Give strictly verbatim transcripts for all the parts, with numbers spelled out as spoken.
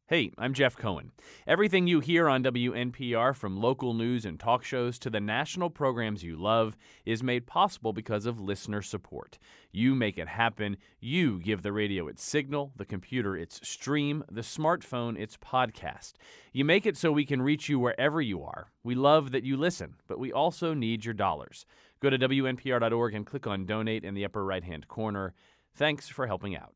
Hey, I'm Jeff Cohen. Everything you hear on W N P R, from local news and talk shows to the national programs you love, is made possible because of listener support. You make it happen. You give the radio its signal, the computer its stream, the smartphone its podcast. You make it so we can reach you wherever you are. We love that you listen, but we also need your dollars. Go to W N P R dot org and click on Donate in the upper right-hand corner. Thanks for helping out.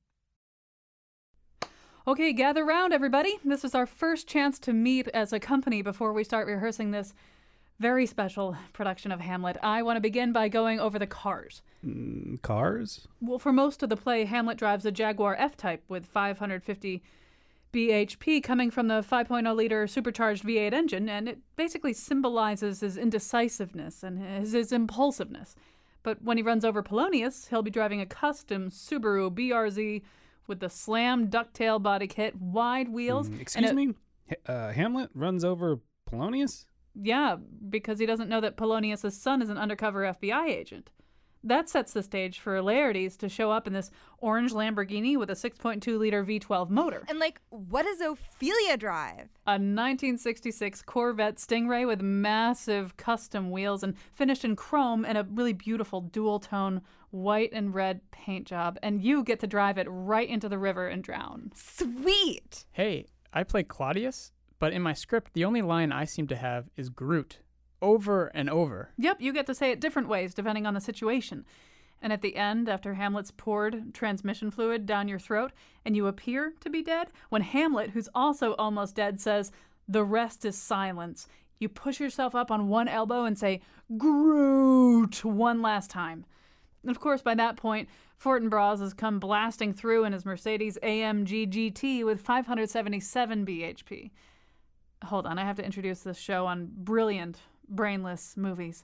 Okay, gather round, everybody. This is our first chance to meet as a company before we start rehearsing this very special production of Hamlet. I want to begin by going over the cars. Mm, cars? Well, for most of the play, Hamlet drives a Jaguar F-Type with five hundred fifty B H P coming from the five point oh liter supercharged V eight engine, and it basically symbolizes his indecisiveness and his, his impulsiveness. But when he runs over Polonius, he'll be driving a custom Subaru B R Z with the slam ducktail body kit, wide wheels. Mm, excuse and a, me? Uh, Hamlet runs over Polonius? Yeah, because he doesn't know that Polonius' son is an undercover F B I agent. That sets the stage for Laertes to show up in this orange Lamborghini with a six point two liter V twelve motor. And, like, what does Ophelia drive? A nineteen sixty-six Corvette Stingray with massive custom wheels and finished in chrome and a really beautiful dual-tone white and red paint job. And you get to drive it right into the river and drown. Sweet! Hey, I play Claudius, but in my script, the only line I seem to have is Groot. Over and over. Yep, you get to say it different ways depending on the situation. And at the end, after Hamlet's poured transmission fluid down your throat and you appear to be dead, when Hamlet, who's also almost dead, says, "The rest is silence," you push yourself up on one elbow and say, "Groot," one last time. And of course, by that point, Fortinbras has come blasting through in his Mercedes A M G G T with five hundred seventy-seven B H P. Hold on, I have to introduce this show on brilliant, brainless movies.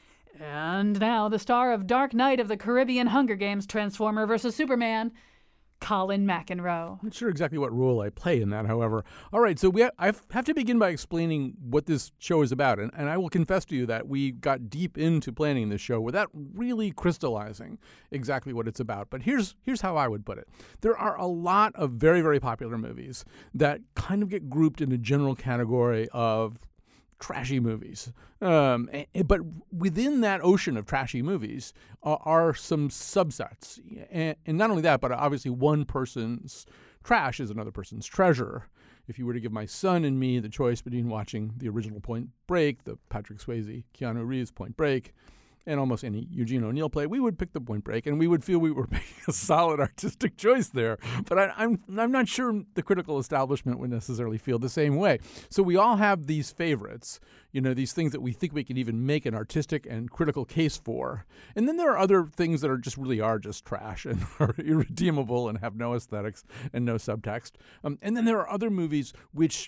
And now, the star of Dark Knight of the Caribbean Hunger Games, Transformer versus Superman, Colin McEnroe. I'm not sure exactly what role I play in that, however. All right, so we ha- I have to begin by explaining what this show is about. And, and I will confess to you that we got deep into planning this show without really crystallizing exactly what it's about. But here's here's how I would put it. There are a lot of very, very popular movies that kind of get grouped in a general category of trashy movies. Um, but within that ocean of trashy movies are, are some subsets. And, and not only that, but obviously one person's trash is another person's treasure. If you were to give my son and me the choice between watching the original Point Break, the Patrick Swayze, Keanu Reeves Point Break, and almost any Eugene O'Neill play, we would pick the Point Break, and we would feel we were making a solid artistic choice there. But I, I'm I'm not sure the critical establishment would necessarily feel the same way. So we all have these favorites, you know, these things that we think we can even make an artistic and critical case for. And then there are other things that are just really are just trash and are irredeemable and have no aesthetics and no subtext. Um, and then there are other movies which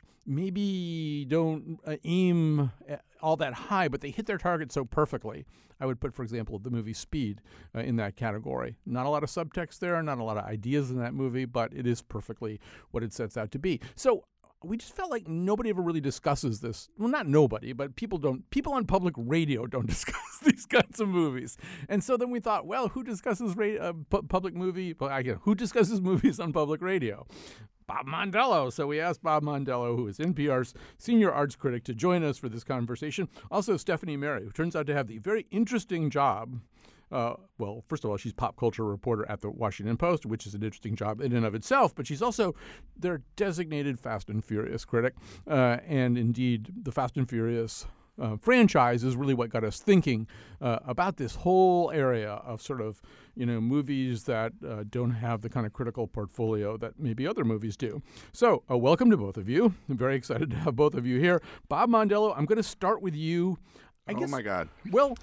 maybe don't uh, aim all that high, but they hit their target so perfectly. I would put, for example, the movie Speed uh, in that category. Not a lot of subtext there, not a lot of ideas in that movie, but it is perfectly what it sets out to be. So we just felt like nobody ever really discusses this. Well, not nobody, but people don't. People on public radio don't discuss these kinds of movies. And so then we thought, well, who discusses ra- uh, pu- public movie? Well, I, who discusses movies on public radio? Bob Mondello. So we asked Bob Mondello, who is N P R's senior arts critic, to join us for this conversation. Also, Stephanie Merry, who turns out to have the very interesting job. Uh, well, first of all, she's pop culture reporter at the Washington Post, which is an interesting job in and of itself. But she's also their designated Fast and Furious critic. Uh, and indeed, the Fast and Furious Uh, franchise is really what got us thinking uh, about this whole area of sort of, you know, movies that uh, don't have the kind of critical portfolio that maybe other movies do. So uh, welcome to both of you. I'm very excited to have both of you here. Bob Mondello, I'm going to start with you. I oh, guess, my God. Well,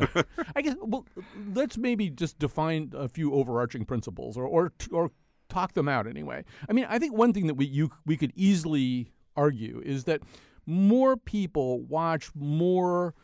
I guess, well, let's maybe just define a few overarching principles or, or, or talk them out anyway. I mean, I think one thing that we, you, we could easily argue is that more people watch more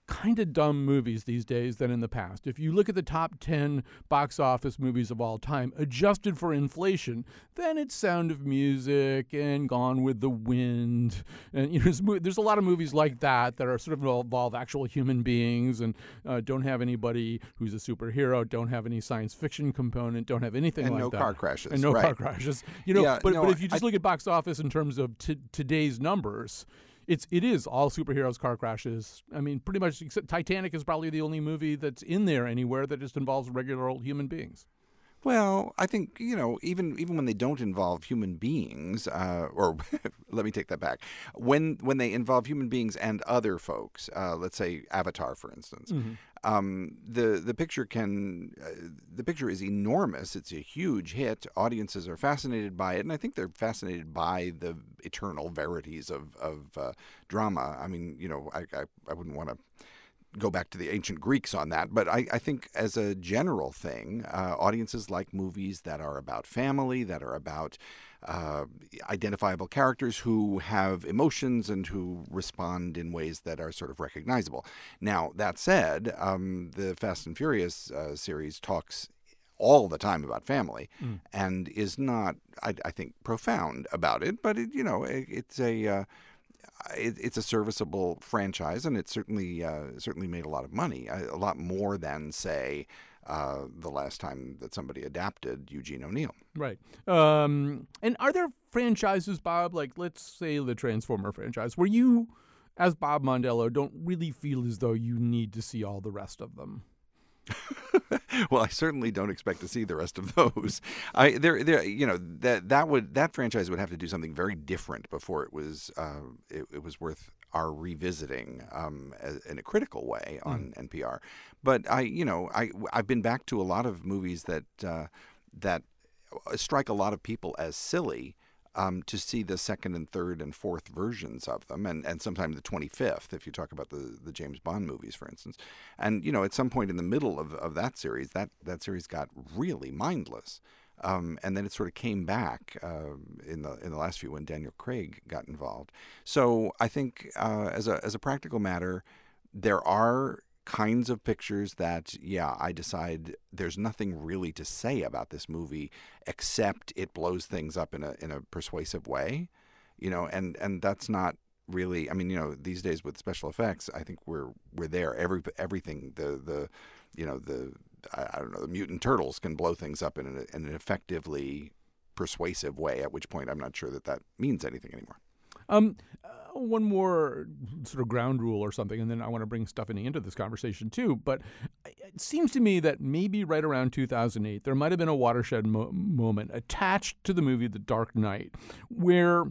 kind of dumb movies these days than in the past. If you look at the top ten box office movies of all time, adjusted for inflation, then it's Sound of Music and Gone with the Wind. And you know, there's, mo- there's a lot of movies like that that are sort of involve actual human beings and uh, don't have anybody who's a superhero, don't have any science fiction component, don't have anything and like no that. car crashes. And no right. car crashes. You know, Yeah, but, no, but if you I- just look at box office in terms of t- today's numbers, It's it is all superheroes, car crashes. I mean, pretty much. Except Titanic is probably the only movie that's in there anywhere that just involves regular old human beings. Well, I think, you know, even even when they don't involve human beings, uh, or let me take that back, when when they involve human beings and other folks, uh, let's say Avatar, for instance, Mm-hmm. um, the the picture can uh, the picture is enormous. It's a huge hit. Audiences are fascinated by it, and I think they're fascinated by the eternal verities of of uh, drama. I mean, you know, I I, I wouldn't want to go back to the ancient Greeks on that, but I, I think as a general thing, uh, audiences like movies that are about family, that are about uh, identifiable characters who have emotions and who respond in ways that are sort of recognizable. Now, that said, um, the Fast and Furious uh, series talks all the time about family Mm. and is not, I, I think, profound about it, but, it, you know, it, it's a... Uh, It, it's a serviceable franchise, and it certainly uh, certainly made a lot of money, a, a lot more than, say, uh, the last time that somebody adapted Eugene O'Neill. Right. Um, and are there franchises, Bob, like let's say the Transformer franchise, where you, as Bob Mondello, don't really feel as though you need to see all the rest of them? Well, I certainly don't expect to see the rest of those. I there there you know that that would that franchise would have to do something very different before it was uh, it, it was worth our revisiting um, as, in a critical way on Mm. N P R. But I you know I I've been back to a lot of movies that uh, that strike a lot of people as silly. Um, to see the second and third and fourth versions of them, and, and sometimes the twenty-fifth, if you talk about the, the James Bond movies, for instance. And, you know, at some point in the middle of, of that series, that, that series got really mindless. Um, and then it sort of came back uh, in the in the last few when Daniel Craig got involved. So I think uh, as a as a practical matter, there are kinds of pictures that, yeah, I decide there's nothing really to say about this movie except it blows things up in a in a persuasive way, you know, and, and that's not really, I mean, you know, these days with special effects, I think we're we're there. Every everything the the you know the I, I don't know the mutant turtles can blow things up in an, in an effectively persuasive way. At which point, I'm not sure that that means anything anymore. Um, uh, one more sort of ground rule or something, and then I want to bring Stephanie into this conversation too. But it seems to me that maybe right around two thousand eight, there might have been a watershed mo- moment attached to the movie The Dark Knight, where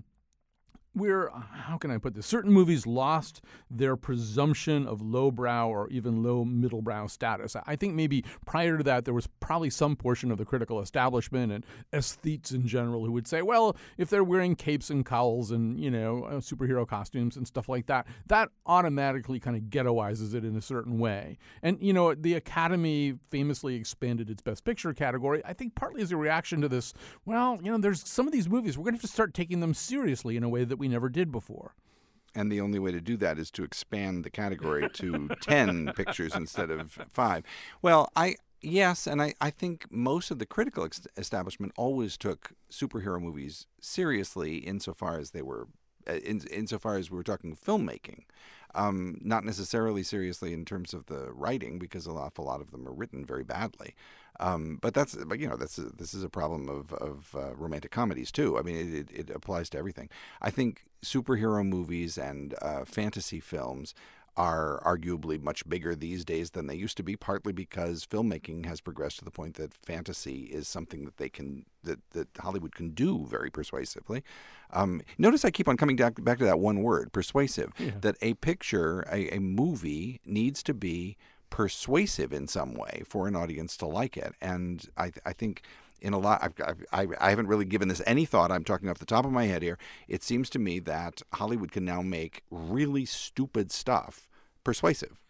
where, how can I put this? Certain movies lost their presumption of lowbrow or even low middlebrow status. I think maybe prior to that, there was probably some portion of the critical establishment and aesthetes in general who would say, well, if they're wearing capes and cowls and, you know, uh, superhero costumes and stuff like that, that automatically kind of ghettoizes it in a certain way. And, you know, the Academy famously expanded its Best Picture category, I think partly as a reaction to this, well, you know, there's some of these movies, we're going to have to start taking them seriously in a way that we never did before. And the only way to do that is to expand the category to ten pictures instead of five. Well, I yes, and I, I think most of the critical ex- establishment always took superhero movies seriously insofar as they were, in, insofar as we were talking filmmaking. Um, not necessarily seriously in terms of the writing, because an awful lot of them are written very badly. Um, but that's, but you know, that's a, this is a problem of of uh, romantic comedies too. I mean, it, it, it applies to everything. I think superhero movies and uh, fantasy films are arguably much bigger these days than they used to be, partly because filmmaking has progressed to the point that fantasy is something that they can that, that Hollywood can do very persuasively. Um, notice I keep on coming back, back to that one word, persuasive, Yeah. that a picture, a, a movie needs to be persuasive in some way for an audience to like it. And I, I think in a lot, I've, I, I haven't really given this any thought. I'm talking off the top of my head here. It seems to me that Hollywood can now make really stupid stuff persuasive.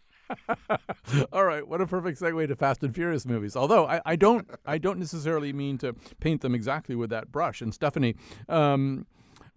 All right, what a perfect segue to Fast and Furious movies. Although I, I don't, I don't necessarily mean to paint them exactly with that brush. And Stephanie, um,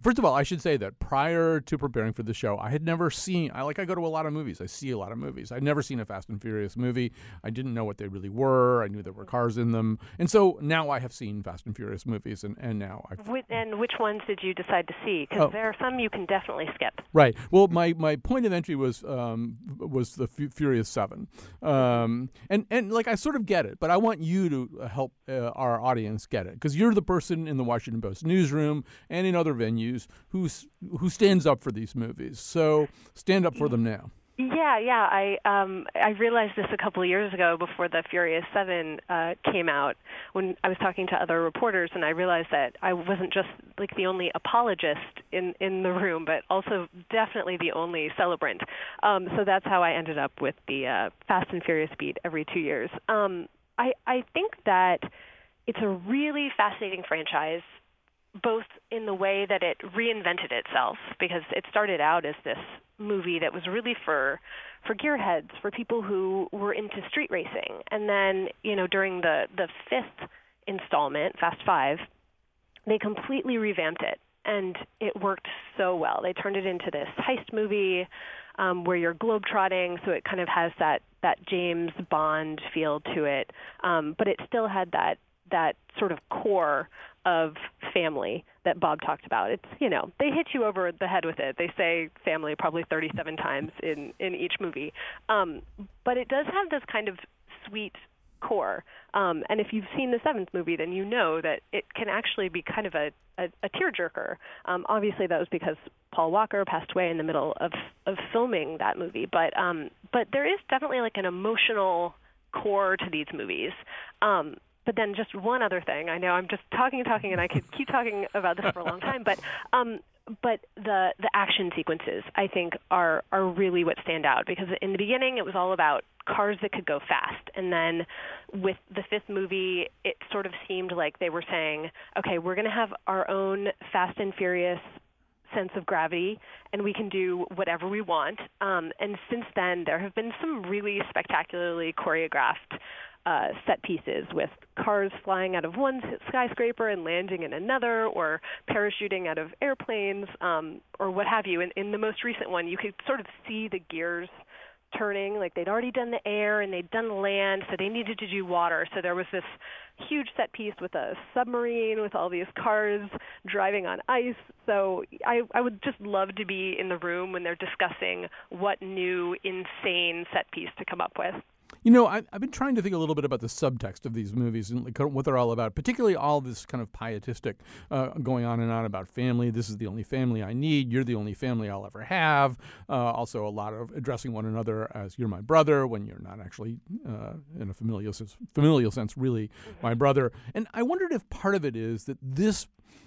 First of all, I should say that prior to preparing for the show, I had never seen, I like I go to a lot of movies. I see a lot of movies. I'd never seen a Fast and Furious movie. I didn't know what they really were. I knew there were cars in them. And so now I have seen Fast and Furious movies, and, and now I've... Which, and which ones did you decide to see? Because Oh. there are some you can definitely skip. Right. Well, my, my point of entry was um, was the F- Furious Seven, um, and and like I sort of get it, but I want you to help uh, our audience get it, because you're the person in the Washington Post newsroom and in other venues who's who stands up for these movies. So stand up for them now. Yeah, yeah. I um, I realized this a couple of years ago before the Furious Seven uh, came out, when I was talking to other reporters, and I realized that I wasn't just like the only apologist in, in the room, but also definitely the only celebrant. Um, so that's how I ended up with the uh, Fast and Furious beat every two years. Um, I I think that it's a really fascinating franchise, both in the way that it reinvented itself, because it started out as this movie that was really for for gearheads, for people who were into street racing. And then, you know, during the, the fifth installment, Fast Five, they completely revamped it, and it worked so well. They turned it into this heist movie um, where you're globetrotting, so it kind of has that, that James Bond feel to it, um, but it still had that that sort of core of family that Bob talked about. It's, you know, they hit you over the head with it. They say family probably thirty-seven times in, in each movie. Um, but it does have this kind of sweet core. Um, and if you've seen the seventh movie, then you know that it can actually be kind of a, a, a tearjerker. Um, obviously, that was because Paul Walker passed away in the middle of, of filming that movie. But um, but there is definitely like an emotional core to these movies. Um, But then just one other thing. I know I'm just talking and talking, and I could keep talking about this for a long time. But um, but the the action sequences, I think, are are really what stand out, because in the beginning it was all about cars that could go fast, and then with the fifth movie, it sort of seemed like they were saying, okay, we're going to have our own Fast and Furious sense of gravity, and we can do whatever we want. Um, and since then, there have been some really spectacularly choreographed Uh, set pieces with cars flying out of one skyscraper and landing in another, or parachuting out of airplanes, um, or what have you. In, in the most recent one, you could sort of see the gears turning. Like, they'd already done the air and they'd done the land, so they needed to do water. So there was this huge set piece with a submarine with all these cars driving on ice. So I, I would just love to be in the room when they're discussing what new insane set piece to come up with. You know, I, I've been trying to think a little bit about the subtext of these movies and like what they're all about, particularly all this kind of pietistic uh, going on and on about family. This is the only family I need. You're the only family I'll ever have. Uh, also, a lot of addressing one another as you're my brother when you're not actually, uh, in a familial sense, familial sense, really my brother. And I wondered if part of it is that this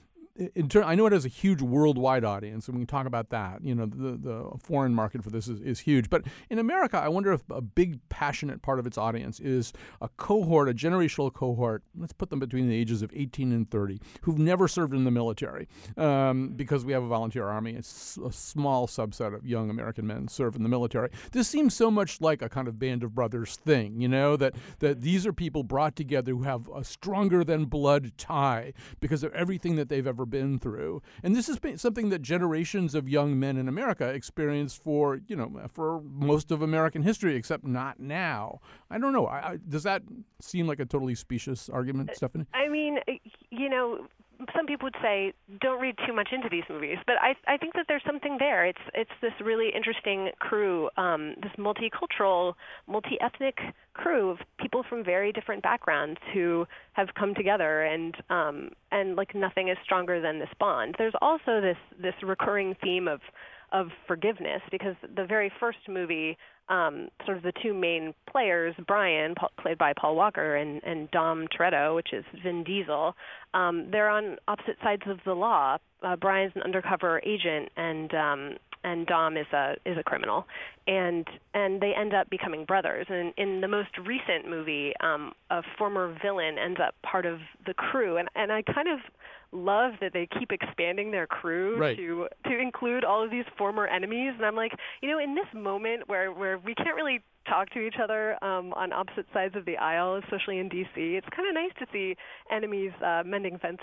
In ter- I know it has a huge worldwide audience, and we can talk about that. You know, the the foreign market for this is, is huge. But in America, I wonder if a big, passionate part of its audience is a cohort, a generational cohort, let's put them between the ages of eighteen and thirty, who've never served in the military. Um, because we have a volunteer army, it's a small subset of young American men serve in the military. This seems so much like a kind of Band of Brothers thing, you know, that, that these are people brought together who have a stronger than blood tie because of everything that they've ever been through. And this has been something that generations of young men in America experienced for, you know, for most of American history, except not now. I don't know. I, I, does that seem like a totally specious argument, Stephanie? I mean, you know, some people would say don't read too much into these movies, but I I think that there's something there. It's it's this really interesting crew, um, this multicultural, multi-ethnic crew of people from very different backgrounds who have come together, and um, and like nothing is stronger than this bond. There's also this this recurring theme of of forgiveness, because the very first movie, um, sort of the two main players, Brian, played by Paul Walker, and, and Dom Toretto, which is Vin Diesel, um, they're on opposite sides of the law. Uh, Brian's an undercover agent, and um, and Dom is a is a criminal, and and they end up becoming brothers. And in the most recent movie, um, a former villain ends up part of the crew, and and I kind of love that they keep expanding their crew right. to to include all of these former enemies. And I'm like, you know, in this moment where, where we can't really talk to each other um, on opposite sides of the aisle, especially in D C, it's kind of nice to see enemies uh, mending fences.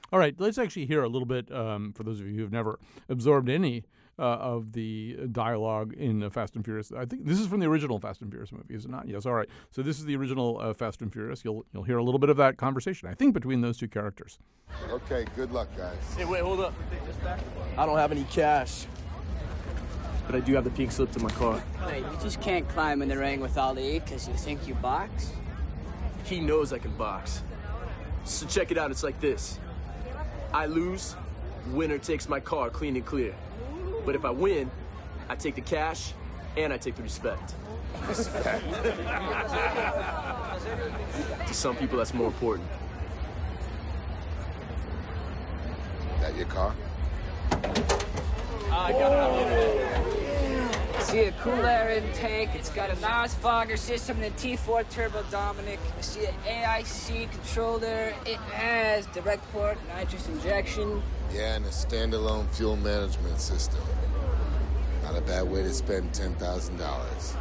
All right, let's actually hear a little bit, um, for those of you who have never absorbed any uh, of the dialogue in uh, Fast and Furious. I think this is from the original Fast and Furious movie, is it not? Yes, all right. So this is the original uh, Fast and Furious. You'll you'll hear a little bit of that conversation, I think, between those two characters. Okay, good luck, guys. Hey, wait, hold up. I don't have any cash, but I do have the pink slip to my car. Wait, you just can't climb in the ring with Ali because you think you box? He knows I can box. So check it out, it's like this. I lose, winner takes my car clean and clear. But if I win, I take the cash and I take the respect. Respect. To some people, that's more important. That your car? I got it out there. See a cool air intake. It's got a NOS fogger system and a T four turbo Dominic. I see an A I C controller. It has direct port nitrous injection. Yeah, and a standalone fuel management system. Not a bad way to spend ten thousand dollars.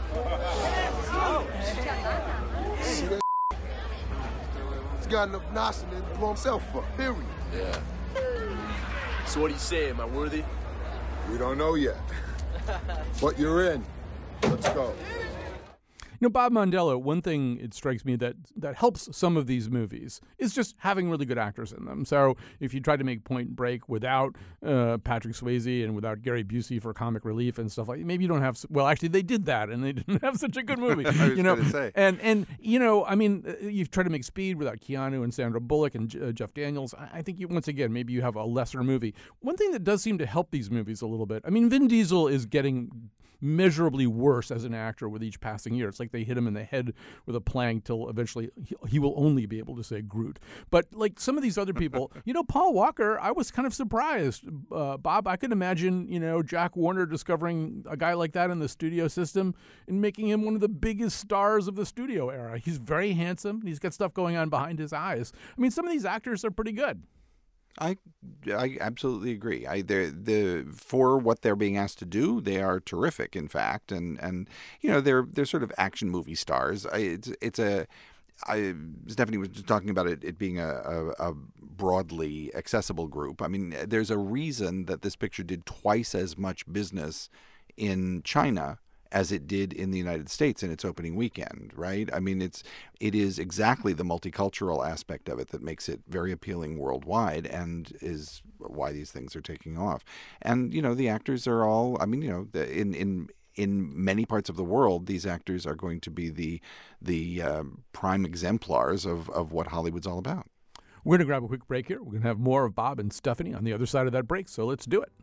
See that? He's got enough NOS in it to blow himself up, period. Yeah. So what do you say? Am I worthy? We don't know yet. But you're in. Let's go. You know, Bob Mondello, one thing it strikes me that that helps some of these movies is just having really good actors in them. So if you try to make Point Break without uh, Patrick Swayze and without Gary Busey for comic relief and stuff like that, maybe you don't have. Well, actually, they did that, and they didn't have such a good movie. I was you know, gonna say. and and you know, I mean, you've tried to make Speed without Keanu and Sandra Bullock and uh, Jeff Daniels. I, I think you, once again, maybe you have a lesser movie. One thing that does seem to help these movies a little bit. I mean, Vin Diesel is getting measurably worse as an actor with each passing year. It's like they hit him in the head with a plank till eventually he, he will only be able to say Groot. But like some of these other people, you know, Paul Walker, I was kind of surprised. Uh, Bob, I could imagine, you know, Jack Warner discovering a guy like that in the studio system and making him one of the biggest stars of the studio era. He's very handsome. He's got stuff going on behind his eyes. I mean, some of these actors are pretty good. I, I absolutely agree. I they're, the for what they're being asked to do, they are terrific. In fact, and and you know they're they're sort of action movie stars. I, it's it's a. I, Stephanie was just talking about it, it being a, a, a broadly accessible group. I mean, there's a reason that this picture did twice as much business in China as it did in the United States in its opening weekend, right? I mean, it's it is exactly the multicultural aspect of it that makes it very appealing worldwide and is why these things are taking off. And, you know, the actors are all, I mean, you know, the, in in in many parts of the world, these actors are going to be the the um, prime exemplars of, of what Hollywood's all about. We're going to grab a quick break here. We're going to have more of Bob and Stephanie on the other side of that break, so let's do it.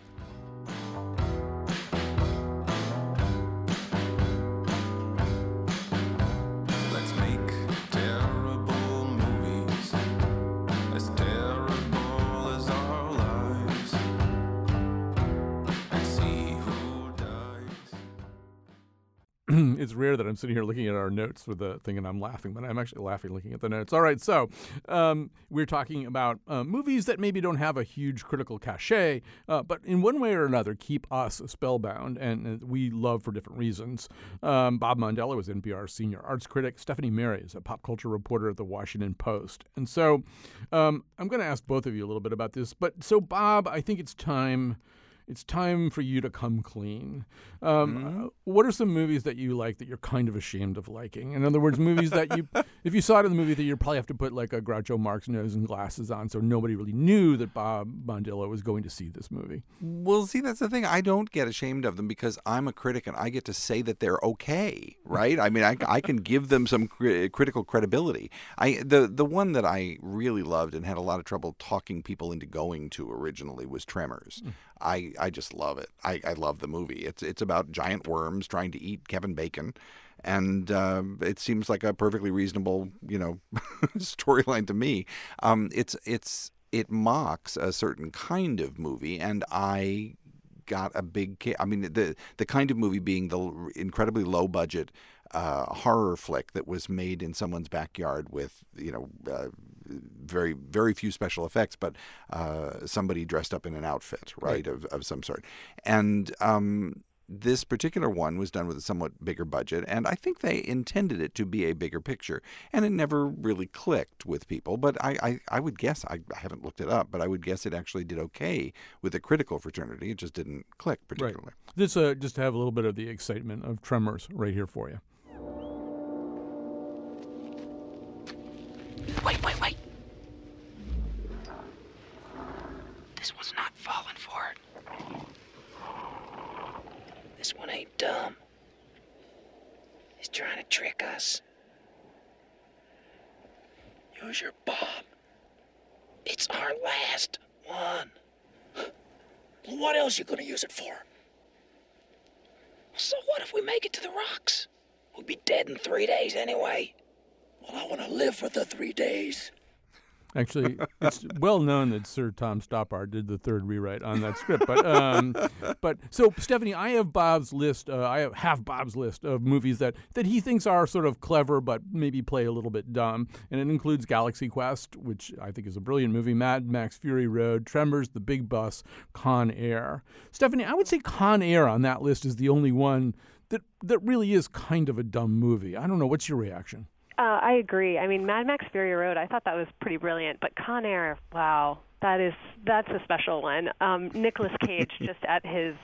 It's rare that I'm sitting here looking at our notes with the thing and I'm laughing, but I'm actually laughing looking at the notes. All right, so um, we're talking about uh, movies that maybe don't have a huge critical cachet, uh, but in one way or another keep us spellbound, and, and we love for different reasons. Um, Bob Mondello is N P R's senior arts critic. Stephanie Merry is a pop culture reporter at the Washington Post. And so um, I'm going to ask both of you a little bit about this. But so, Bob, I think it's time... It's time for you to come clean. Um, mm-hmm. uh, what are some movies that you like that you're kind of ashamed of liking? In other words, movies that you, if you saw it in the movie, that you'd probably have to put like a Groucho Marx nose and glasses on, so nobody really knew that Bob Mondello was going to see this movie. Well, see, that's the thing. I don't get ashamed of them because I'm a critic and I get to say that they're okay, right? I mean, I, I can give them some cri- critical credibility. I the the one that I really loved and had a lot of trouble talking people into going to originally was Tremors. Mm. I, I just love it. I, I love the movie. It's it's about giant worms trying to eat Kevin Bacon, and uh, it seems like a perfectly reasonable, you know, storyline to me. Um, it's it's it mocks a certain kind of movie, and I got a big kick. I mean, the the kind of movie being the incredibly low budget uh, horror flick that was made in someone's backyard with, you know, uh, very very few special effects, but uh, somebody dressed up in an outfit, right, right. Of, of some sort. And um, this particular one was done with a somewhat bigger budget, and I think they intended it to be a bigger picture, and it never really clicked with people. But I, I, I would guess, I, I haven't looked it up, but I would guess it actually did okay with the critical fraternity. It just didn't click particularly. Right. This uh, just to have a little bit of the excitement of Tremors right here for you. Wait, wait, wait. This one's not falling for it. This one ain't dumb. He's trying to trick us. Use your bomb. It's our last one. Well, what else you gonna use it for? So what if we make it to the rocks? We'll be dead in three days anyway. Well, I want to live for the three days. Actually, it's well known that Sir Tom Stoppard did the third rewrite on that script. But um, but so Stephanie, I have Bob's list. Uh, I have half Bob's list of movies that, that he thinks are sort of clever, but maybe play a little bit dumb. And it includes Galaxy Quest, which I think is a brilliant movie, Mad Max Fury Road, Tremors, The Big Bus, Con Air. Stephanie, I would say Con Air on that list is the only one that that really is kind of a dumb movie. I don't know. What's your reaction? Uh, I agree. I mean, Mad Max Fury Road, I thought that was pretty brilliant. But Con Air, wow, that is that's a special one. Um, Nicolas Cage just at his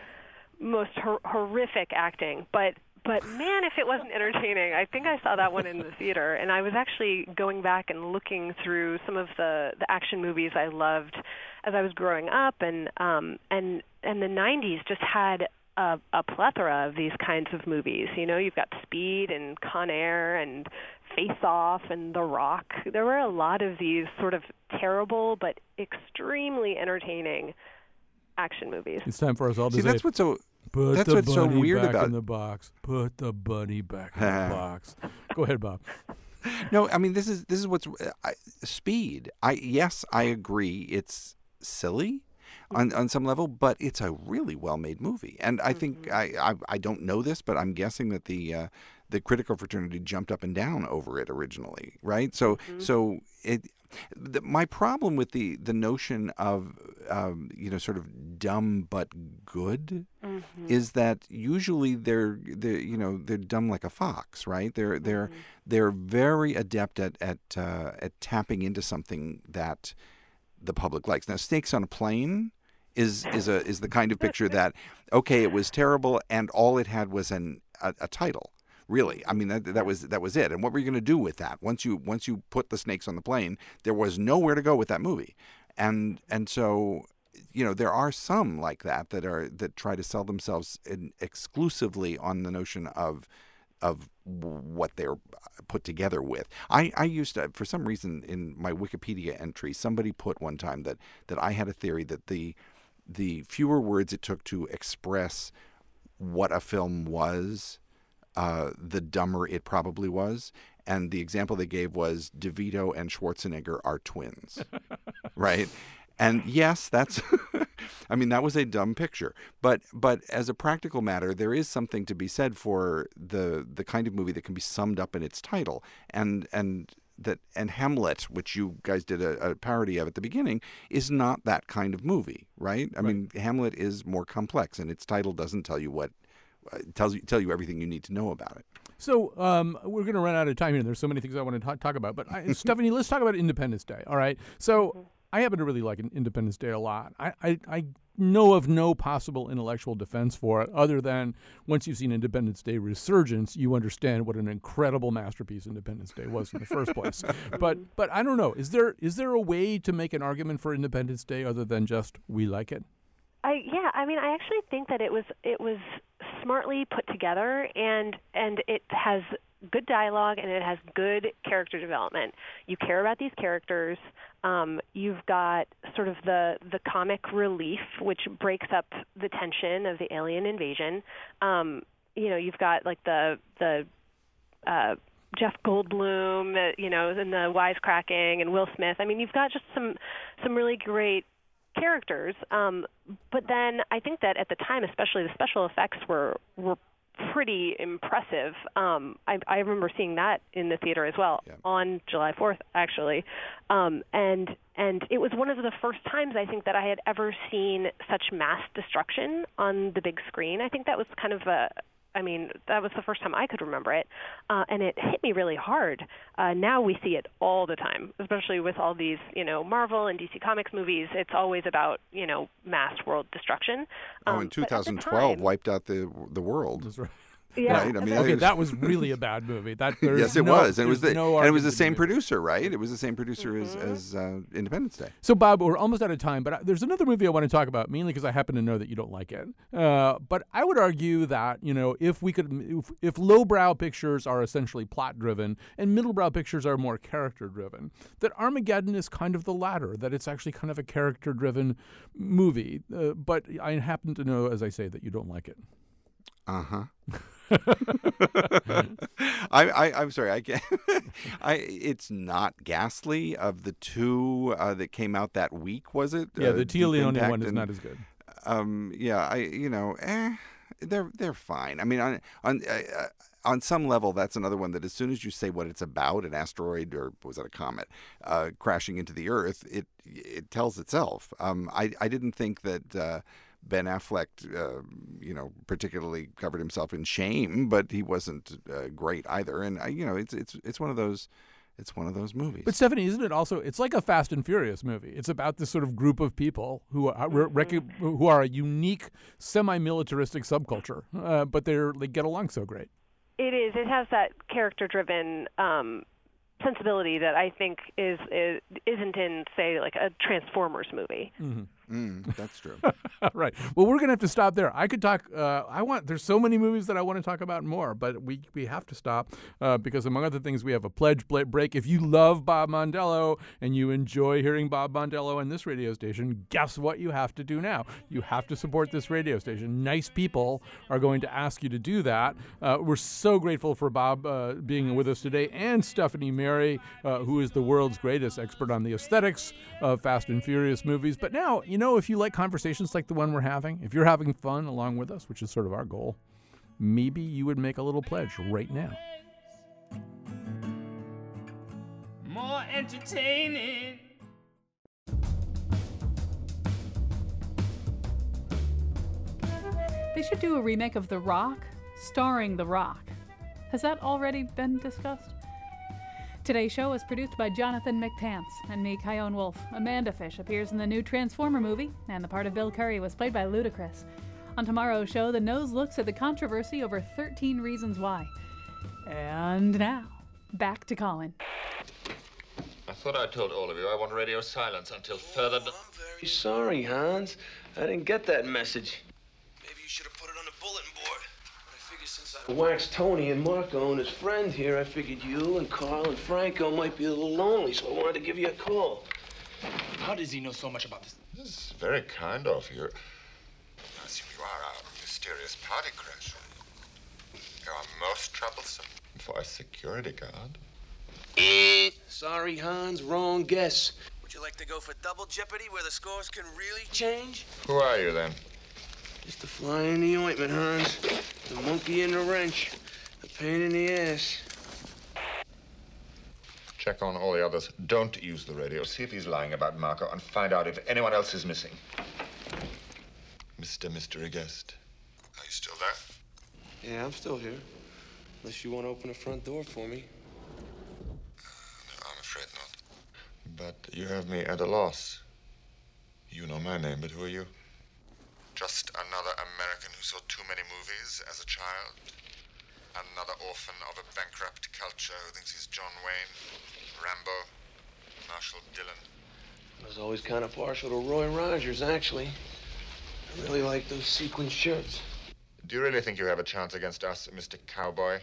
most hor- horrific acting. But but man, if it wasn't entertaining. I think I saw that one in the theater, and I was actually going back and looking through some of the, the action movies I loved as I was growing up, and um, and and the nineties just had A, a plethora of these kinds of movies. You know, you've got Speed and Con Air and Face Off and The Rock. There were a lot of these sort of terrible but extremely entertaining action movies. It's time for us all to See, say, that's what's so put that's the what's so bunny weird back about in the box. Put the bunny back in the box. Go ahead, Bob. No, I mean this is this is what's uh, I, Speed. I yes, I agree. It's silly on on some level, but it's a really well-made movie. And I think I, I I don't know this, but I'm guessing that the uh, the critical fraternity jumped up and down over it originally, right? So mm-hmm. so it the, my problem with the the notion of um, you know sort of dumb but good mm-hmm. is that usually they're they you know they're dumb like a fox, right? They're they're mm-hmm. they're very adept at at uh, at tapping into something that the public likes. Now, Snakes on a Plane is is a is the kind of picture that okay, it was terrible, and all it had was an a, a title. Really, I mean that that was that was it. And what were you going to do with that? Once you once you put the snakes on the plane, there was nowhere to go with that movie. And and so you know there are some like that that are that try to sell themselves in, exclusively on the notion of of what they're put together with. I, I used to, for some reason in my Wikipedia entry, somebody put one time that, that I had a theory that the the fewer words it took to express what a film was, uh, the dumber it probably was. And the example they gave was DeVito and Schwarzenegger are twins, right? And yes, that's, I mean, that was a dumb picture. But but as a practical matter, there is something to be said for the the kind of movie that can be summed up in its title. And and that and Hamlet, which you guys did a, a parody of at the beginning, is not that kind of movie, right? I right. mean, Hamlet is more complex, and its title doesn't tell you what uh, tells you tell you everything you need to know about it. So um, we're going to run out of time here. There's so many things I want to talk, talk about. But I, Stephanie, let's talk about Independence Day. All right. So I happen to really like Independence Day a lot. I, I, I know of no possible intellectual defense for it other than once you've seen Independence Day Resurgence, you understand what an incredible masterpiece Independence Day was in the first place. But but I don't know. Is there is there a way to make an argument for Independence Day other than just we like it? I yeah, I mean, I actually think that it was it was smartly put together, and and it has good dialogue and it has good character development. You care about these characters. Um, you've got sort of the the comic relief, which breaks up the tension of the alien invasion. Um, you know, you've got like the the uh, Jeff Goldblum, uh, you know, and the wisecracking, and Will Smith. I mean, you've got just some some really great characters, um, but then I think that at the time, especially, the special effects were were pretty impressive. Um, I, I remember seeing that in the theater as well yeah. on July fourth, actually, um, and and it was one of the first times I think that I had ever seen such mass destruction on the big screen. I think that was kind of a I mean, that was the first time I could remember it, uh, and it hit me really hard. Uh, now we see it all the time, especially with all these, you know, Marvel and D C Comics movies. It's always about, you know, mass world destruction. Um, oh, in two thousand twelve, time, wiped out the the world. That's right. Yeah. Right? I mean, okay, was, that was really a bad movie. That yes, it no, was, and it was the no and it was the argument same to be made. producer, right? It was the same producer mm-hmm. as as uh, Independence Day. So, Bob, we're almost out of time, but I, there's another movie I want to talk about, mainly because I happen to know that you don't like it. Uh, but I would argue that, you know, if we could, if, if lowbrow pictures are essentially plot-driven and middlebrow pictures are more character-driven, that Armageddon is kind of the latter, that it's actually kind of a character-driven movie. Uh, but I happen to know, as I say, that you don't like it. Uh-huh. I, I I'm sorry. I can't. I it's not Ghastly of the two uh, that came out that week, was it? Yeah, uh, the Tia Deep Leone Impact one is and, not as good. Um, yeah, I you know, eh, they're they're fine. I mean, on on uh, on some level, that's another one that as soon as you say what it's about, an asteroid or was it a comet uh, crashing into the Earth, it it tells itself. Um, I I didn't think that. Uh, Ben Affleck, uh, you know, particularly covered himself in shame, but he wasn't uh, great either. And uh, you know, it's it's it's one of those, it's one of those movies. But Stephanie, isn't it also? It's like a Fast and Furious movie. It's about this sort of group of people who are rec- who are a unique, semi-militaristic subculture, uh, but they're they get along so great. It is. It has that character-driven um, sensibility that I think is, is isn't in, say, like a Transformers movie. Mm-hmm. Mm, that's true. Right. Well, we're gonna have to stop there. I could talk. Uh, I want. There's so many movies that I want to talk about more, but we we have to stop uh, because among other things, we have a pledge break. If you love Bob Mondello and you enjoy hearing Bob Mondello on this radio station, guess what you have to do now? You have to support this radio station. Nice people are going to ask you to do that. Uh, we're so grateful for Bob uh, being with us today, and Stephanie Mary, uh, who is the world's greatest expert on the aesthetics of Fast and Furious movies. But now, you know, if you like conversations like the one we're having, if you're having fun along with us, which is sort of our goal, maybe you would make a little pledge right now. More entertaining. They should do a remake of The Rock, starring The Rock. Has that already been discussed? Today's show is produced by Jonathan McPants and me, Kyone Wolf. Amanda Fish appears in the new Transformer movie, and the part of Bill Curry was played by Ludacris. On tomorrow's show, the Nose looks at the controversy over thirteen Reasons Why. And now, back to Colin. I thought I told all of you I want radio silence until further... Oh, I'm very sorry, Hans. I didn't get that message. Maybe you should have put it on the bulletin board. But I figured since I waxed Tony and Marco and his friend here, I figured you and Carl and Franco might be a little lonely, so I wanted to give you a call. How does he know so much about this? This is very kind of you. I assume you are our mysterious party crasher. You are most troublesome for a security guard. Eh, sorry, Hans, wrong guess. Would you like to go for double jeopardy where the scores can really change? Who are you, then? Just the fly in the ointment, Hans. The monkey in the wrench. The pain in the ass. Check on all the others. Don't use the radio. See if he's lying about Marco and find out if anyone else is missing. Mister Mystery Guest, are you still there? Yeah, I'm still here. Unless you want to open the front door for me. No, I'm afraid not. But you have me at a loss. You know my name, but who are you? Just another American who saw too many movies as a child. Another orphan of a bankrupt culture who thinks he's John Wayne, Rambo, Marshall Dillon. I was always kind of partial to Roy Rogers, actually. I really like those sequin shirts. Do you really think you have a chance against us, Mister Cowboy?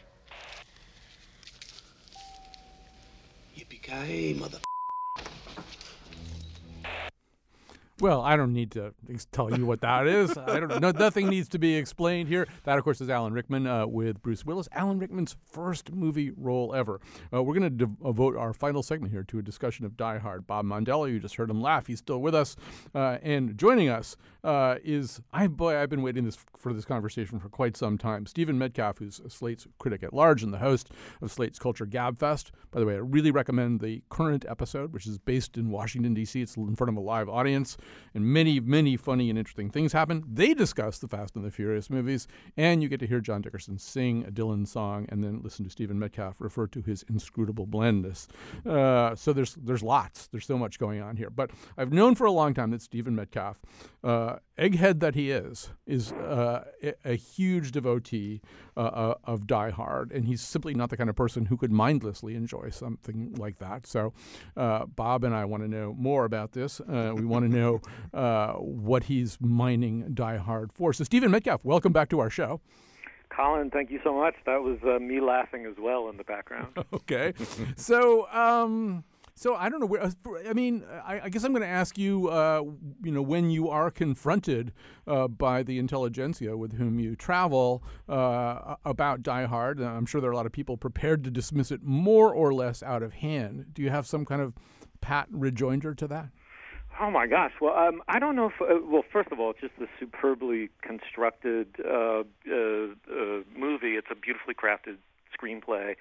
Yippee-ki-yay, mother... Well, I don't need to ex- tell you what that is. I don't. No, nothing needs to be explained here. That, of course, is Alan Rickman uh, with Bruce Willis. Alan Rickman's first movie role ever. Uh, we're going to devote our final segment here to a discussion of Die Hard. Bob Mondello, you just heard him laugh. He's still with us, uh, and joining us uh, is I boy. I've been waiting this for this conversation for quite some time. Stephen Metcalf, who's Slate's critic at large and the host of Slate's Culture Gabfest. By the way, I really recommend the current episode, which is based in Washington D C. It's in front of a live audience. And many, many funny and interesting things happen. They discuss the Fast and the Furious movies, and you get to hear John Dickerson sing a Dylan song and then listen to Stephen Metcalf refer to his inscrutable blendness. Uh, so there's there's lots. There's so much going on here. But I've known for a long time that Stephen Metcalf, uh, egghead that he is, is uh, a, a huge devotee uh, uh, of Die Hard, and he's simply not the kind of person who could mindlessly enjoy something like that. So uh, Bob and I want to know more about this. Uh, we want to know uh, what he's mining Die Hard for. So Stephen Metcalf, welcome back to our show. Colin, thank you so much. That was uh, me laughing as well in the background. Okay. So, um, so I don't know. Where, I mean, I, I guess I'm going to ask you, uh, you know, when you are confronted uh, by the intelligentsia with whom you travel uh, about Die Hard, I'm sure there are a lot of people prepared to dismiss it more or less out of hand. Do you have some kind of pat rejoinder to that? Oh my gosh! Well, um, I don't know if. Uh, well, first of all, it's just a superbly constructed uh, uh, uh, movie. It's a beautifully crafted screenplay.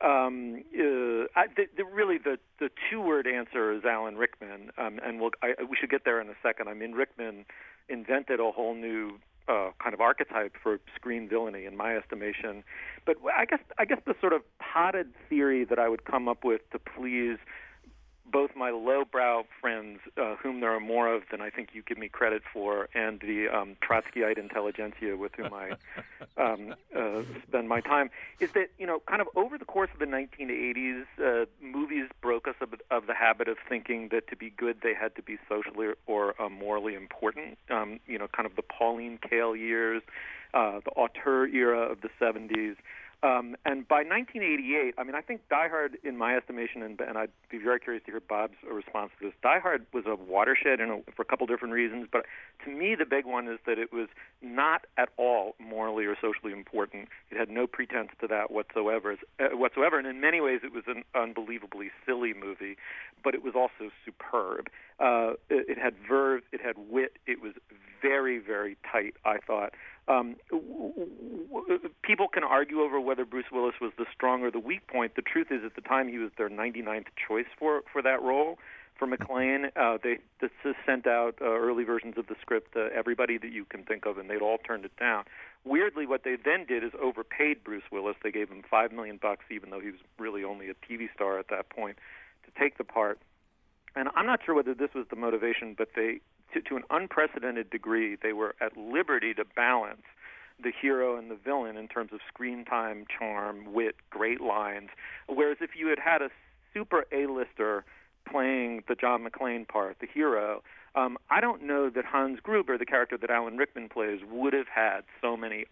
Um, uh, I, the, the, really, the the two-word answer is Alan Rickman, um, and we'll, I, we should get there in a second. I mean, Rickman invented a whole new uh, kind of archetype for screen villainy, in my estimation. But I guess I guess the sort of potted theory that I would come up with to please both my lowbrow friends, uh, whom there are more of than I think you give me credit for, and the um, Trotskyite intelligentsia with whom I um, uh, spend my time, is that, you know, kind of over the course of the nineteen eighties, uh, movies broke us of, of the habit of thinking that to be good they had to be socially or uh, morally important. Um, you know, kind of the Pauline Kael years, uh, the auteur era of the seventies. Um, and by nineteen eighty-eight, I mean, I think Die Hard, in my estimation, and, and I'd be very curious to hear Bob's response to this, Die Hard was a watershed in a, for a couple different reasons, but to me the big one is that it was not at all morally or socially important. It had no pretense to that whatsoever, uh, whatsoever, and in many ways it was an unbelievably silly movie, but it was also superb. Uh, it, it had verve, it had wit, it was very, very tight, I thought. Um, w- w- people can argue over whether Bruce Willis was the strong or the weak point. The truth is, at the time, he was their ninety-ninth choice for, for that role. For McClane, uh, they just sent out uh, early versions of the script to everybody that you can think of, and they'd all turned it down. Weirdly, what they then did is overpaid Bruce Willis. They gave him five million bucks, even though he was really only a T V star at that point, to take the part. And I'm not sure whether this was the motivation, but they, to, to an unprecedented degree, they were at liberty to balance the hero and the villain in terms of screen time, charm, wit, great lines. Whereas if you had had a super A-lister playing the John McClane part, the hero, um, I don't know that Hans Gruber, the character that Alan Rickman plays, would have had so many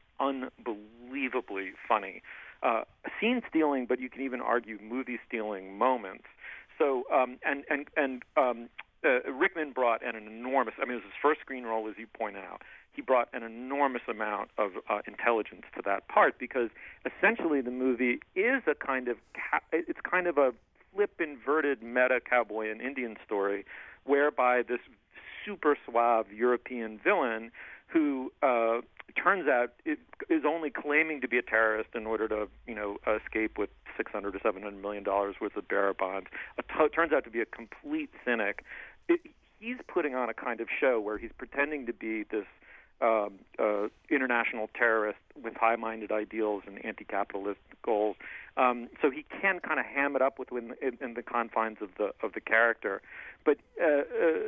unbelievably funny uh, scene-stealing, but you can even argue movie-stealing moments. So, um, and, and, and um, uh, Rickman brought an enormous, I mean, it was his first screen role, as you point out. He brought an enormous amount of uh, intelligence to that part because essentially the movie is a kind of, ca- it's kind of a flip inverted meta cowboy and Indian story whereby this super suave European villain who uh, turns out it is only claiming to be a terrorist in order to, you know, escape with six hundred or seven hundred million dollars worth of bearer bonds. It t- turns out to be a complete cynic. It, he's putting on a kind of show where he's pretending to be this um, uh, international terrorist with high-minded ideals and anti-capitalist goals. Um, so he can kind of ham it up within in, in the confines of the of the character, but uh, uh,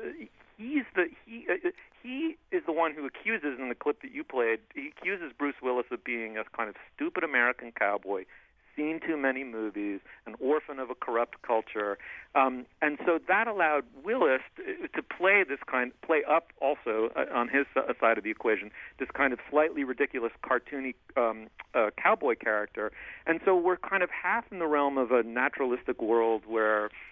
he's the he uh, he is the one who accuses in the clip that you played. He accuses Bruce Willis of being a kind of stupid American cowboy, seen too many movies, an orphan of a corrupt culture, um, and so that allowed Willis to, to play this kind, play up also uh, on his uh, side of the equation, this kind of slightly ridiculous, cartoony um, uh, cowboy character, and so we're kind of half in the realm of a naturalistic world where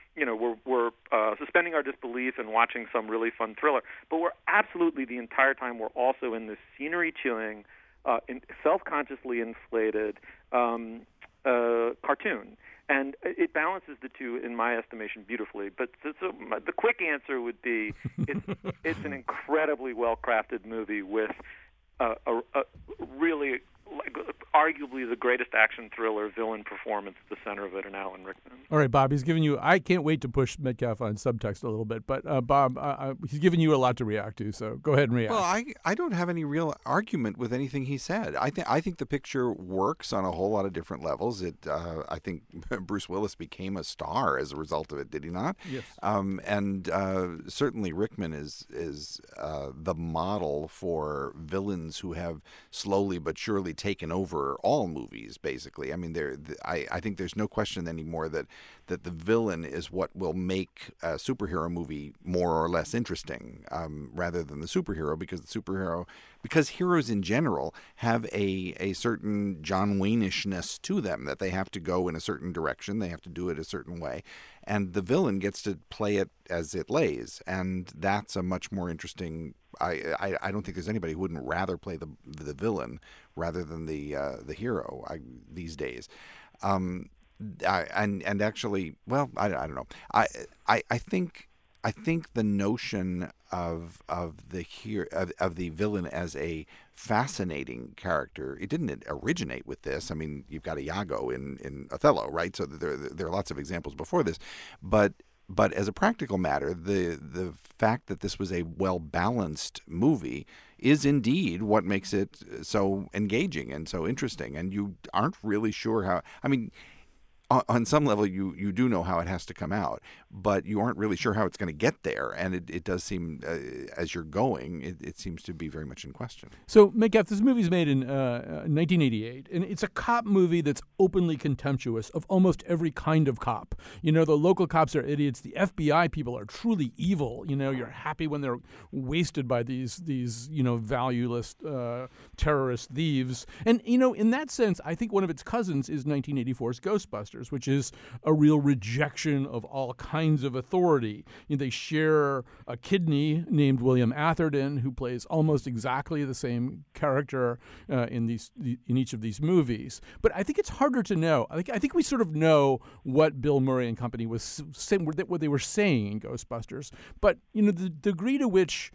you know, we're, we're uh, suspending our disbelief and watching some really fun thriller. But we're absolutely, the entire time, we're also in this scenery-chewing, uh, in, self-consciously inflated um, uh, cartoon. And it balances the two, in my estimation, beautifully. But so, so my, the quick answer would be it's, it's an incredibly well-crafted movie with a, a, a really, like, arguably the greatest action thriller villain performance at the center of it, in Alan Rickman. All right, Bob, he's giving you, I can't wait to push Metcalf on subtext a little bit, but uh, Bob, uh, he's giving you a lot to react to, so go ahead and react. Well, I, I don't have any real argument with anything he said. I think I think the picture works on a whole lot of different levels. It uh, I think Bruce Willis became a star as a result of it, did he not? Yes. Um, and uh, certainly Rickman is is uh, the model for villains who have slowly but surely taken over all movies, basically. I mean, there. I, I think there's no question anymore that that the villain is what will make a superhero movie more or less interesting, um, rather than the superhero, because the superhero, because heroes in general have a a certain John Wayne-ishness to them, that they have to go in a certain direction, they have to do it a certain way, and the villain gets to play it as it lays, and that's a much more interesting. I, I, I don't think there's anybody who wouldn't rather play the the villain rather than the uh, the hero I, these days. Um, I, and and actually, well, I, I don't know. I, I I think I think the notion of of the hero, of, of the villain as a fascinating character, it didn't originate with this. I mean, you've got Iago in, in Othello, right? So there there are lots of examples before this, but. But as a practical matter, the the fact that this was a well-balanced movie is indeed what makes it so engaging and so interesting. And you aren't really sure how... I mean, on, on some level, you, you do know how it has to come out, but you aren't really sure how it's going to get there. And it, it does seem, uh, as you're going, it, it seems to be very much in question. So, Metcalf, this movie's made in uh, nineteen eighty-eight, and it's a cop movie that's openly contemptuous of almost every kind of cop. You know, the local cops are idiots. The F B I people are truly evil. You know, you're happy when they're wasted by these, these you know, valueless uh, terrorist thieves. And, you know, in that sense, I think one of its cousins is nineteen eighty-four's Ghostbusters, which is a real rejection of all kinds of authority. You know, they share a kidney named William Atherton, who plays almost exactly the same character uh, in these in each of these movies. But I think it's harder to know. I think I think we sort of know what Bill Murray and company was saying, what they were saying in Ghostbusters. But you know, the degree to which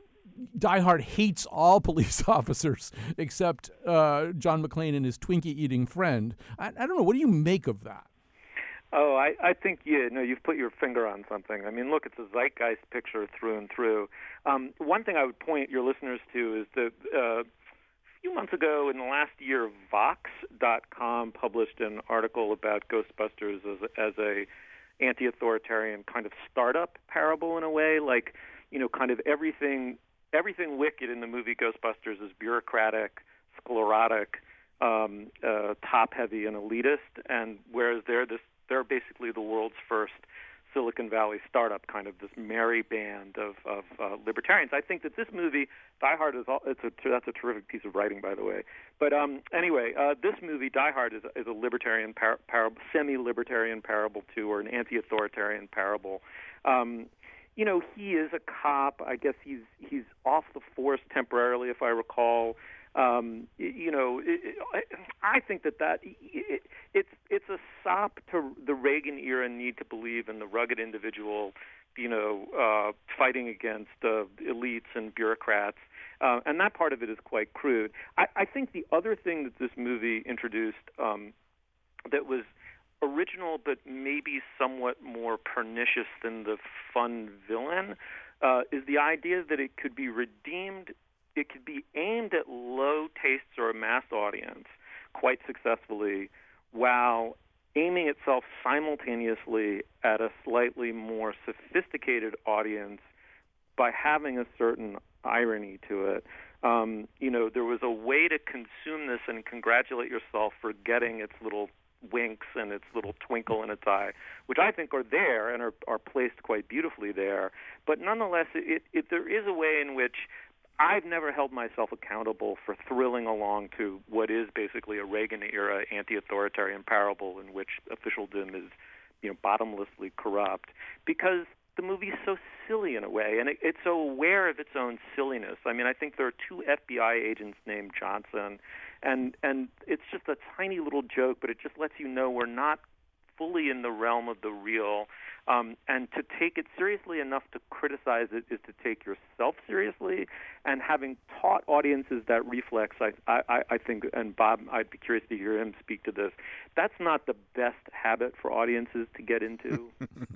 Die Hard hates all police officers except uh, John McClane and his Twinkie-eating friend. I, I don't know. What do you make of that? Oh, I, I think you know you've put your finger on something. I mean, look, it's a zeitgeist picture through and through. Um, one thing I would point your listeners to is that uh, a few months ago, in the last year, Vox dot com published an article about Ghostbusters as a, as a anti-authoritarian kind of startup parable in a way, like you know, kind of everything. Everything wicked in the movie Ghostbusters is bureaucratic, sclerotic, um, uh, top-heavy, and elitist. And whereas they're this, they're basically the world's first Silicon Valley startup, kind of this merry band of, of uh, libertarians. I think that this movie, Die Hard, is all, it's a, that's a terrific piece of writing, by the way. But um, anyway, uh, this movie, Die Hard, is, is a libertarian par- parable, semi-libertarian parable too, or an anti-authoritarian parable. Um, You know, he is a cop. I guess he's he's off the force temporarily, if I recall. Um, you know, it, it, I think that that it, it's it's a sop to the Reagan era need to believe in the rugged individual, you know, uh, fighting against uh, elites and bureaucrats, uh, and that part of it is quite crude. I, I think the other thing that this movie introduced um, that was original but maybe somewhat more pernicious than the fun villain uh, is the idea that it could be redeemed, it could be aimed at low tastes or a mass audience quite successfully while aiming itself simultaneously at a slightly more sophisticated audience by having a certain irony to it. Um, you know, there was a way to consume this and congratulate yourself for getting its little winks and its little twinkle in its eye, which I think are there and are, are placed quite beautifully there. But nonetheless, it, it, there is a way in which I've never held myself accountable for thrilling along to what is basically a Reagan-era anti-authoritarian parable in which officialdom is you know, bottomlessly corrupt, because the movie's so silly in a way, and it, it's so aware of its own silliness. I mean, I think there are two F B I agents named Johnson, and and it's just a tiny little joke, but it just lets you know we're not fully in the realm of the real. Um, and to take it seriously enough to criticize it is to take yourself seriously. And having taught audiences that reflex, I, I, I think, and Bob, I'd be curious to hear him speak to this, that's not the best habit for audiences to get into.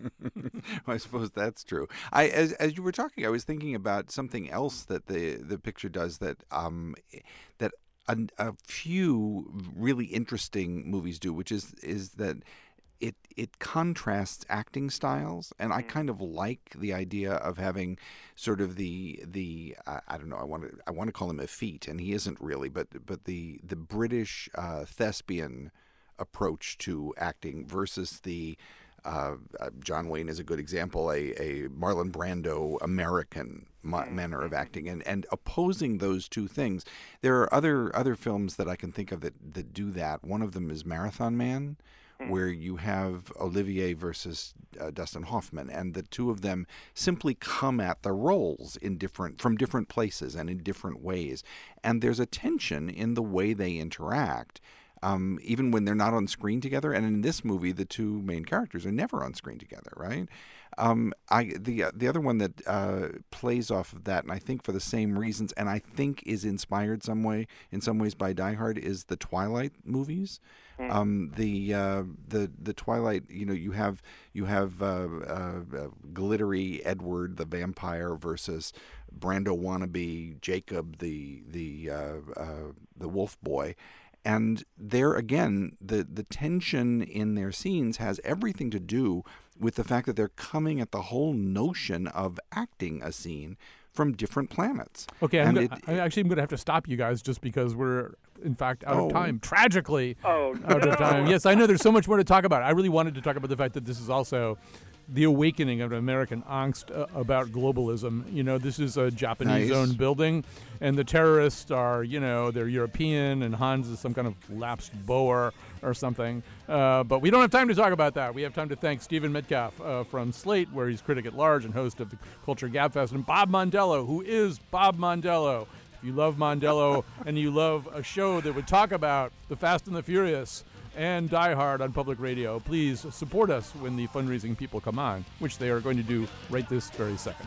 I suppose that's true. I, as as you were talking, I was thinking about something else that the the picture does that um, that a, a few really interesting movies do, which is is that it it contrasts acting styles, and I kind of like the idea of having sort of the the uh, I don't know, I want to I want to call him effete, and he isn't really, but but the the British uh, thespian approach to acting versus the uh, uh, John Wayne is a good example, a, a Marlon Brando American ma- manner of acting, and and opposing those two things. There are other other films that I can think of that that do that. One of them is Marathon Man, where you have Olivier versus uh, Dustin Hoffman, and the two of them simply come at the roles in different from different places and in different ways, and there's a tension in the way they interact, um, even when they're not on screen together. And in this movie, the two main characters are never on screen together, right? Um, I the the other one that uh, plays off of that, and I think for the same reasons, and I think is inspired some way in some ways by Die Hard, is the Twilight movies. Um, the uh, the the Twilight, you know, you have you have uh, uh, uh, glittery Edward the vampire versus Brando wannabe Jacob the the uh, uh, the wolf boy. And there again, the, the tension in their scenes has everything to do with the fact that they're coming at the whole notion of acting a scene from different planets. Okay, I'm and go- it, I actually am going to have to stop you guys just because we're, in fact, out Oh. of time. Tragically, oh, out of time. no. Yes, I know there's so much more to talk about. I really wanted to talk about the fact that this is also the awakening of American angst uh, about globalism. You know, this is a Japanese-owned Nice. building, and the terrorists are, you know, they're European, and Hans is some kind of lapsed Boer or something. Uh, but we don't have time to talk about that. We have time to thank Stephen Metcalf uh, from Slate, where he's critic at large and host of the Culture Gabfest, and Bob Mondello, who is Bob Mondello. If you love Mondello and you love a show that would talk about the Fast and the Furious and Die Hard on public radio, please support us when the fundraising people come on, which they are going to do right this very second.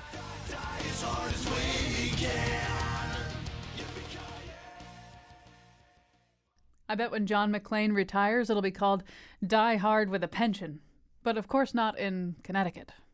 I bet when John McClane retires, it'll be called Die Hard with a Pension. But of course not in Connecticut.